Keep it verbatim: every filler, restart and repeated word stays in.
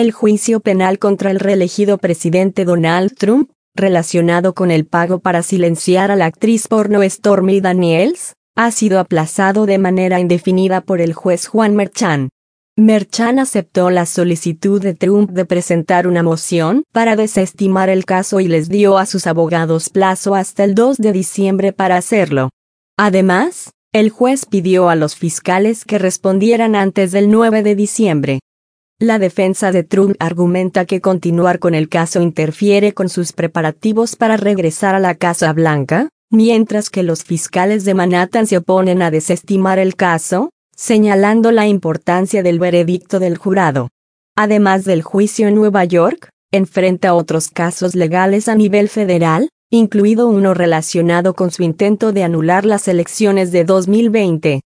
El juicio penal contra el reelegido presidente Donald Trump, relacionado con el pago para silenciar a la actriz porno Stormy Daniels, ha sido aplazado de manera indefinida por el juez Juan Merchan. Merchan aceptó la solicitud de Trump de presentar una moción para desestimar el caso y les dio a sus abogados plazo hasta el dos de diciembre para hacerlo. Además, el juez pidió a los fiscales que respondieran antes del nueve de diciembre. La defensa de Trump argumenta que continuar con el caso interfiere con sus preparativos para regresar a la Casa Blanca, mientras que los fiscales de Manhattan se oponen a desestimar el caso, señalando la importancia del veredicto del jurado. Además del juicio en Nueva York, enfrenta otros casos legales a nivel federal, incluido uno relacionado con su intento de anular las elecciones de dos mil veinte.